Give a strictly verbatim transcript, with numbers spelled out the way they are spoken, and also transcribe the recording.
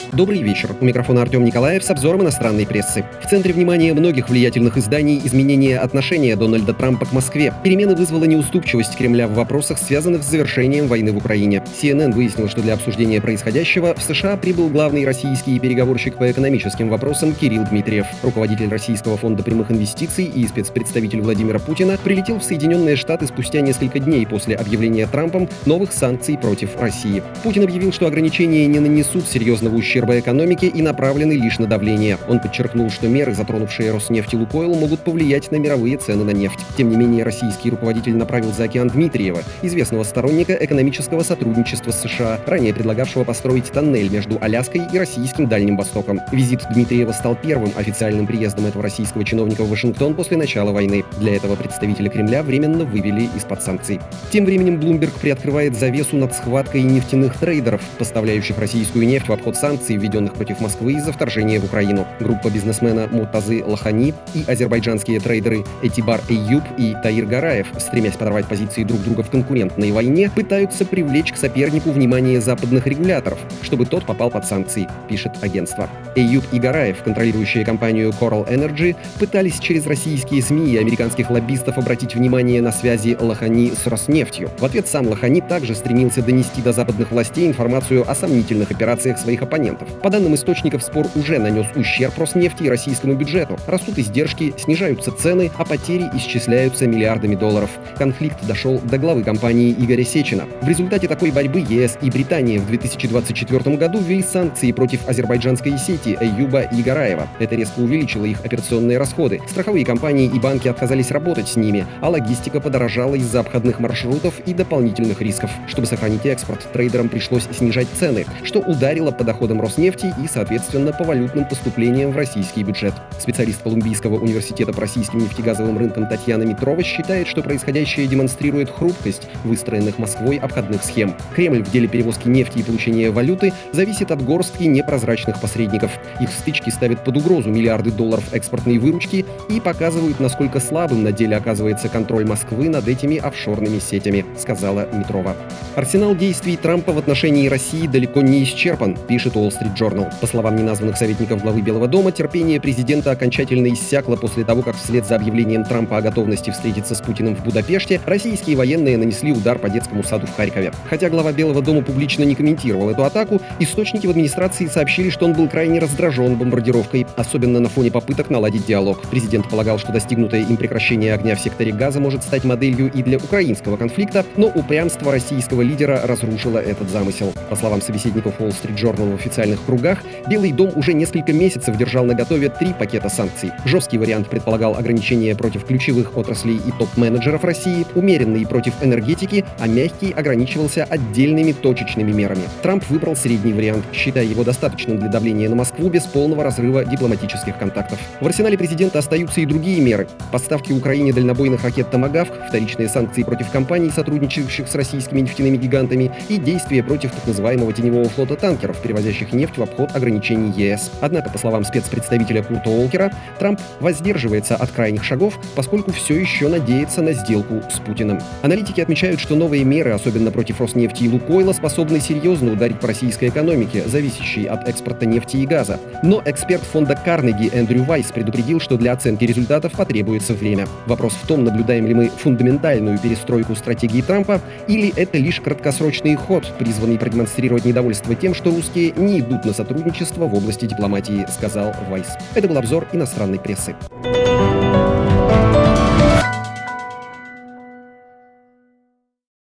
Добрый вечер. У микрофона Артем Николаев с обзором иностранной прессы. В центре внимания многих влиятельных изданий изменение отношения Дональда Трампа к Москве. Перемены вызвала неуступчивость Кремля в вопросах, связанных с завершением войны в Украине. си эн эн выяснил, что для обсуждения происходящего в США прибыл главный российский переговорщик по экономическим вопросам Кирилл Дмитриев. Руководитель Российского фонда прямых инвестиций и спецпредставитель Владимира Путина прилетел в Соединенные Штаты спустя несколько дней после объявления Трампом новых санкций против России. Путин объявил, что ограничения не нанесут серьезного ущерба экономике и направлены лишь на давление. Он подчеркнул, что меры, затронувшие Роснефть и Лукойл, могут повлиять на мировые цены на нефть. Тем не менее, российский руководитель направил за океан Дмитриева, известного сторонника экономического сотрудничества с США, ранее предлагавшего построить тоннель между Аляской и российским Дальним Востоком. Визит Дмитриева стал первым официальным приездом этого российского чиновника в Вашингтон после начала войны. Для этого представителя Кремля временно вывели из-под санкций. Тем временем Bloomberg приоткрывает завесу над схваткой нефтяных трейдеров, поставляющих российскую нефть в обход санкций, введенных против Москвы из-за вторжения в Украину. Группа бизнесмена Муртазы Лохани и азербайджанские трейдеры Этибар Эйюб и Таир Гараев, стремясь подорвать позиции друг друга в конкурентной войне, пытаются привлечь к сопернику внимание западных регуляторов, чтобы тот попал под санкции, пишет агентство. Эйюб и Гараев, контролирующие компанию Coral Energy, пытались через российские СМИ и американских лоббистов обратить внимание на связи Лохани с Роснефтью. В ответ сам Лохани также стремился донести до западных властей информацию о сомнительных операциях своих оппонентов. По данным источников, спор уже нанес ущерб Роснефти и российскому бюджету. Растут издержки, снижаются цены, а потери исчисляются миллиардами долларов. Конфликт дошел до главы компании Игоря Сечина. В результате такой борьбы ЕС и Британия в две тысячи двадцать четвёртом году ввели санкции против азербайджанской сети Эйюба и Гараева. Это резко увеличило их операционные расходы. Страховые компании и банки отказались работать с ними, а логистика подорожала из-за обходных маршрутов и дополнительных рисков. Чтобы сохранить экспорт, трейдерам пришлось снижать цены, что ударило по доходам Роснефти и, соответственно, по валютным поступлениям в российский бюджет. Специалист Колумбийского университета по российским нефтегазовым рынкам Татьяна Митрова считает, что происходящее демонстрирует хрупкость выстроенных Москвой обходных схем. Кремль в деле перевозки нефти и получения валюты зависит от горстки непрозрачных посредников. Их стычки ставят под угрозу миллиарды долларов экспортной выручки и показывают, насколько слабым на деле оказывается контроль Москвы над этими офшорными сетями, сказала Митрова. Арсенал действий Трампа в отношении России далеко не исчерпан, пишет Wall Street Journal. По словам неназванных советников главы Белого дома, терпение президента окончательно иссякло после того, как вслед за объявлением Трампа о готовности встретиться с Путиным в Будапеште, российские военные нанесли удар по детскому саду в Харькове. Хотя глава Белого дома публично не комментировал эту атаку, источники в администрации сообщили, что он был крайне раздражен бомбардировкой, особенно на фоне попыток наладить диалог. Президент полагал, что достигнутое им прекращение огня в секторе Газа может стать моделью и для украинского конфликта, но упрямство российского лидера разрушило этот замысел. По словам собеседников Wall Street Journal, в официальных кругах Белый дом уже несколько месяцев держал наготове три пакета санкций. Жесткий вариант предполагал ограничения против ключевых отраслей и топ-менеджеров России, умеренный против энергетики, а мягкий ограничивался отдельными точечными мерами. Трамп выбрал средний вариант, считая его достаточным для давления на Москву без полного разрыва дипломатических контактов. В арсенале президента остаются и другие меры. Поставки Украине дальнобойных ракет «Томагавк», вторичные санкции против компаний, сотрудничающих с российскими нефтяными гигантами, и действия против так называемого теневого флота танкеров, перевозящих нефть в обход ограничений ЕС. Однако, по словам спецпредставителя Курта Уолкера, Трамп воздерживается от крайних шагов, поскольку все еще надеется на сделку с Путиным. Аналитики отмечают, что новые меры, особенно против Роснефти и Лукойла, способны серьезно ударить по российской экономике, зависящей от экспорта нефти и газа. Но эксперт фонда Карнеги Эндрю Вайс предупредил, что для оценки результатов потребуется время. Вопрос в том, наблюдаем ли мы фундаментальную перестройку стратегии Трампа, или это лишь краткосрочный ход, призванный продемонстрировать недовольство тем, что русские не идут на сотрудничество в области дипломатии, сказал Вайс. Это был обзор иностранной прессы.